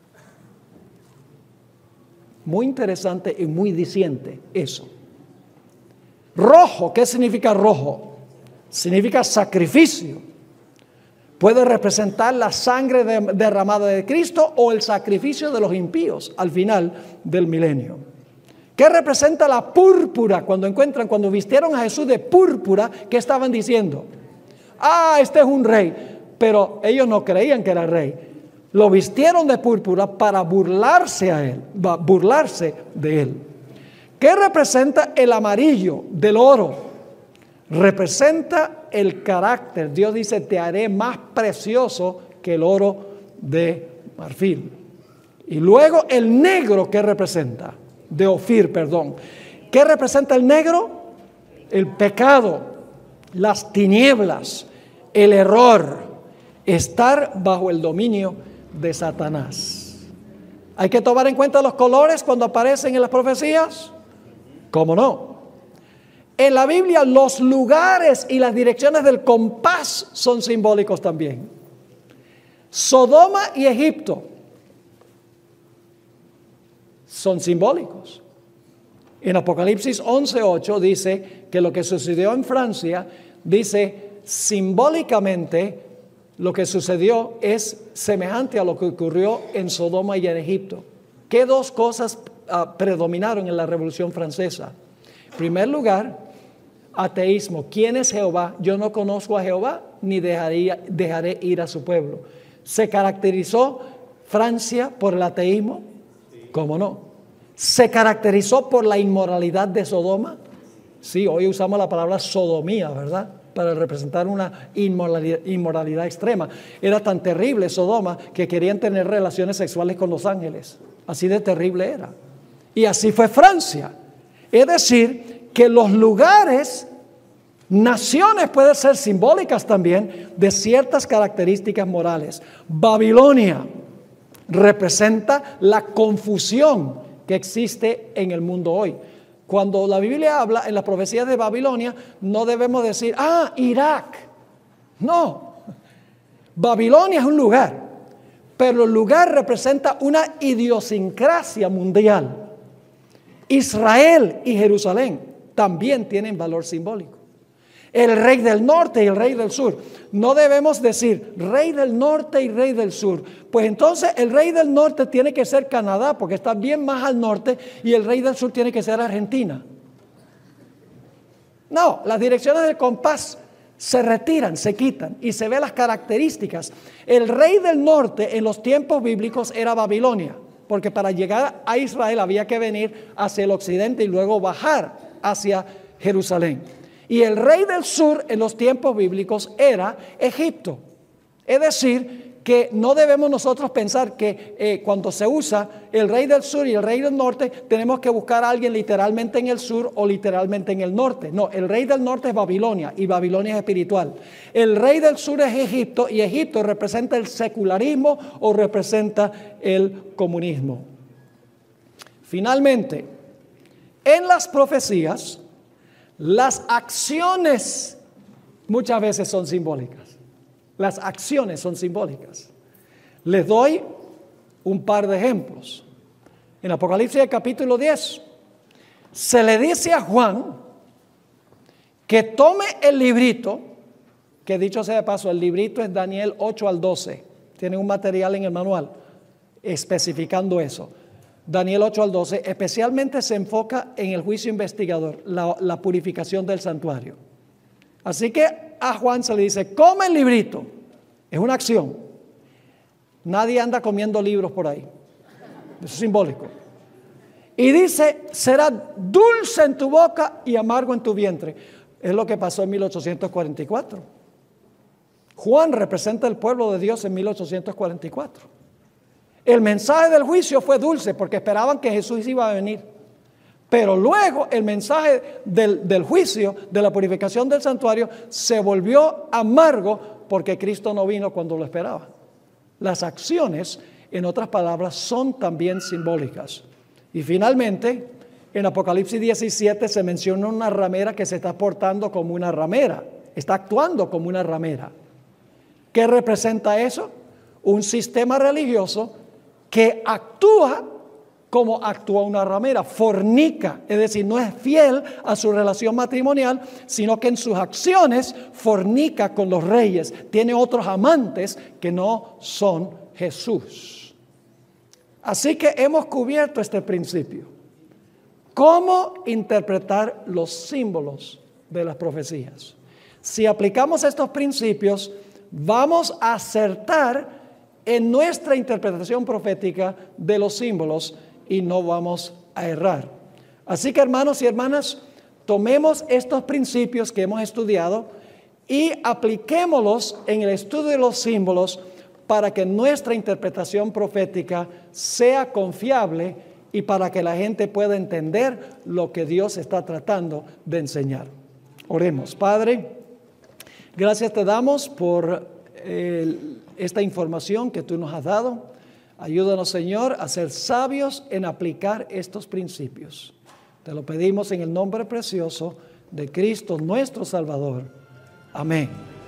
Muy interesante y muy diciente eso. Rojo, ¿qué significa rojo? Significa sacrificio. Puede representar la sangre de, derramada de Cristo o el sacrificio de los impíos al final del milenio. ¿Qué representa la púrpura? Cuando encuentran, cuando vistieron a Jesús de púrpura, ¿qué estaban diciendo? Ah, este es un rey. Pero ellos no creían que era rey. Lo vistieron de púrpura para burlarse a él, burlarse de él. ¿Qué representa el amarillo del oro? Representa el carácter. Dios dice, te haré más precioso que el oro de marfil. Y luego el negro, ¿qué representa? De Ofir, perdón. ¿Qué representa el negro? El pecado, las tinieblas, el error, estar bajo el dominio de Satanás. ¿Hay que tomar en cuenta los colores cuando aparecen en las profecías? ¿Cómo no? En la Biblia los lugares y las direcciones del compás son simbólicos también. Sodoma y Egipto son simbólicos. En Apocalipsis once ocho dice que lo que sucedió en Francia, dice simbólicamente lo que sucedió es semejante a lo que ocurrió en Sodoma y en Egipto. ¿Qué dos cosas uh, predominaron en la Revolución Francesa? En primer lugar, ateísmo. ¿Quién es Jehová? Yo no conozco a Jehová, ni dejaría, dejaré ir a su pueblo. ¿Se caracterizó Francia por el ateísmo? ¿Cómo no? ¿Se caracterizó por la inmoralidad de Sodoma? Sí, hoy usamos la palabra sodomía, ¿verdad? Para representar una inmoralidad, inmoralidad extrema. Era tan terrible Sodoma que querían tener relaciones sexuales con los ángeles. Así de terrible era. Y así fue Francia. Es decir, que los lugares, naciones pueden ser simbólicas también de ciertas características morales. Babilonia representa la confusión que existe en el mundo hoy. Cuando la Biblia habla en las profecías de Babilonia, no debemos decir, ah, Irak. No, Babilonia es un lugar, pero el lugar representa una idiosincrasia mundial. Israel y Jerusalén también tienen valor simbólico. El rey del norte y el rey del sur. No debemos decir rey del norte y rey del sur. Pues entonces el rey del norte tiene que ser Canadá, porque está bien más al norte, y el rey del sur tiene que ser Argentina. No, las direcciones del compás se retiran, se quitan y se ven las características. El rey del norte en los tiempos bíblicos era Babilonia, porque para llegar a Israel había que venir hacia el occidente y luego bajar hacia Jerusalén. Y el rey del sur en los tiempos bíblicos era Egipto. Es decir, que no debemos nosotros pensar que eh, cuando se usa el rey del sur y el rey del norte, tenemos que buscar a alguien literalmente en el sur o literalmente en el norte. No, el rey del norte es Babilonia y Babilonia es espiritual. El rey del sur es Egipto y Egipto representa el secularismo o representa el comunismo. Finalmente, en las profecías, las acciones muchas veces son simbólicas. Las acciones son simbólicas. Les doy un par de ejemplos. En Apocalipsis capítulo diez, se le dice a Juan que tome el librito, que dicho sea de paso, el librito es Daniel ocho al doce. Tienen un material en el manual especificando eso. Daniel ocho al doce especialmente se enfoca en el juicio investigador, la, la purificación del santuario. Así que a Juan se le dice, come el librito. Es una acción. Nadie anda comiendo libros por ahí. Eso es simbólico. Y dice, será dulce en tu boca y amargo en tu vientre. Es lo que pasó en mil ochocientos cuarenta y cuatro. Juan representa el pueblo de Dios en mil ochocientos cuarenta y cuatro. El mensaje del juicio fue dulce porque esperaban que Jesús iba a venir. Pero luego el mensaje del, del juicio, de la purificación del santuario, se volvió amargo porque Cristo no vino cuando lo esperaban. Las acciones, en otras palabras, son también simbólicas. Y finalmente, en Apocalipsis diecisiete se menciona una ramera que se está portando como una ramera, está actuando como una ramera. ¿Qué representa eso? Un sistema religioso que actúa como actúa una ramera, fornica, es decir, no es fiel a su relación matrimonial, sino que en sus acciones fornica con los reyes, tiene otros amantes que no son Jesús. Así que hemos cubierto este principio. ¿Cómo interpretar los símbolos de las profecías? Si aplicamos estos principios, vamos a acertar en nuestra interpretación profética de los símbolos y no vamos a errar. Así que, hermanos y hermanas, tomemos estos principios que hemos estudiado y apliquémoslos en el estudio de los símbolos para que nuestra interpretación profética sea confiable y para que la gente pueda entender lo que Dios está tratando de enseñar. Oremos. Padre, gracias te damos por eh, esta información que tú nos has dado. Ayúdanos, Señor, a ser sabios en aplicar estos principios. Te lo pedimos en el nombre precioso de Cristo, nuestro Salvador. Amén.